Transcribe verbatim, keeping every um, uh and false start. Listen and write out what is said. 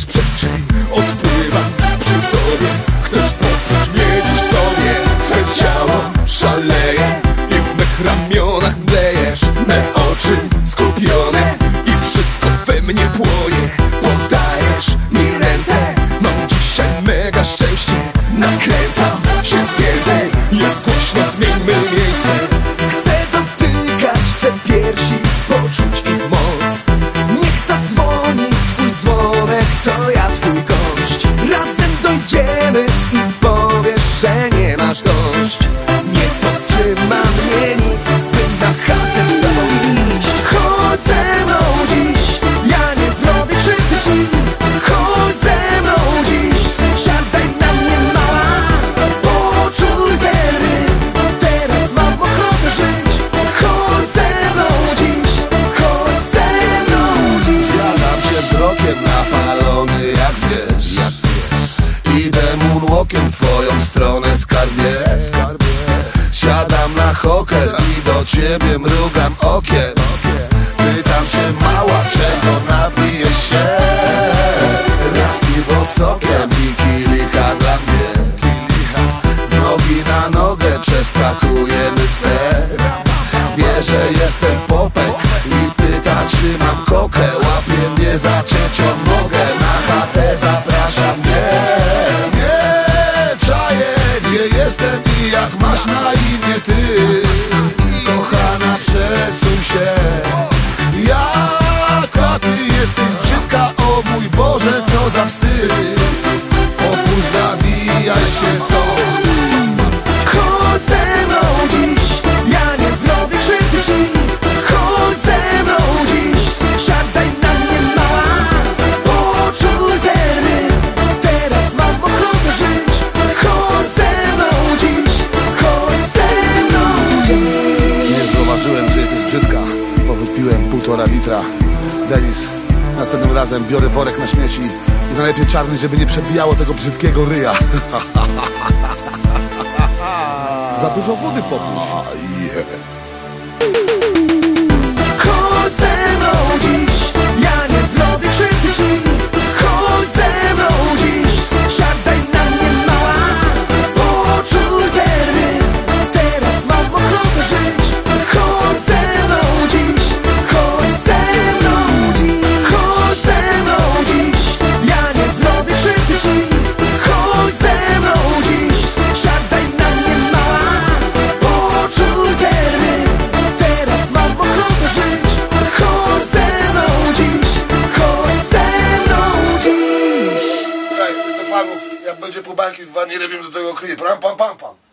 Wiesz, przestrzeń odpływam przy tobie. Chcesz poczuć mnie dziś w sobie. Twe ciało szaleje i w mych ramionach mdlejesz. Me oczy skupione i wszystko we mnie płonie. Podajesz mi ręce, mam dzisiaj mega szczęście. Nakręcam się więcej, jest głośno, zmieńmy miejsce. Chcę dotykać twe piersi, poczuć ich moc. Niech zadzwoni twój dzwonek, to ja twój gość. Razem dojdziemy i powiesz, że nie masz dość. Nie powstrzyma mnie nic, by na chatę z tobą iść. Chodź ze mną dziś, ja nie zrobię krzywdy ci. Chodź ze mną dziś, siadaj na mnie mała. Poczuj ten rytm, teraz mam ochotę żyć. Chodź ze mną dziś, chodź ze mną dziś. Zjadam się wzrokiem napalony jak zwierz. Idę moonwalkiem w twoją stronę, skarbie. Siadam na hoker i do ciebie mrugam okiem. Pytam się, mała, czego napijesz się? Raz piwo sokiem i kielicha dla mnie. Z nogi na nogę przeskakujemy ser. Wie, że jestem popek i pyta, czy mam kokę. Łapie mnie za trzecią nogę, na chatę zaprasza mnie. Nie czaję, gdzie jestem i jak masz na imię ty. Kochana, przesuń się. Jaka ty jesteś brzydka, o mój Boże, co za wstyd. Opuść, zawijaj się stąd. Chodź ze mną dziś, ja nie zrobię krzywdy ci. Chodź ze mną dziś, siadaj na mnie mała. Poczuj ten rytm, teraz mam ochotę żyć. Chodź ze mną dziś, chodź ze mną dziś. Nie zauważyłem, że jesteś brzydka, bo wypiłem półtora litra. Denis, następnym razem biorę worek na śmieci i najlepiej czarny, żeby nie przebijało tego brzydkiego ryja. Za dużo wody popuść. Yeah. Chodź ze mną dziś, ja nie zrobię krzywdy ci. Chodź ze mną dziś, siadaj na mnie mała. Poczuj ten rytm, teraz mam ochotę żyć. Chodź ze mną dziś, chodź ze mną dziś. Chodź ze mną dziś, ja nie zrobię krzywdy ci. Chodź ze mną dziś, siadaj na mnie mała. Poczuj ten rytm, teraz mam ochotę żyć. Chodź ze mną dziś, chodź ze mną dziś. Hej, do fanów, jak będzie po bańki dwa, nie robimy do tego klip. Ram, pam, pam, pam.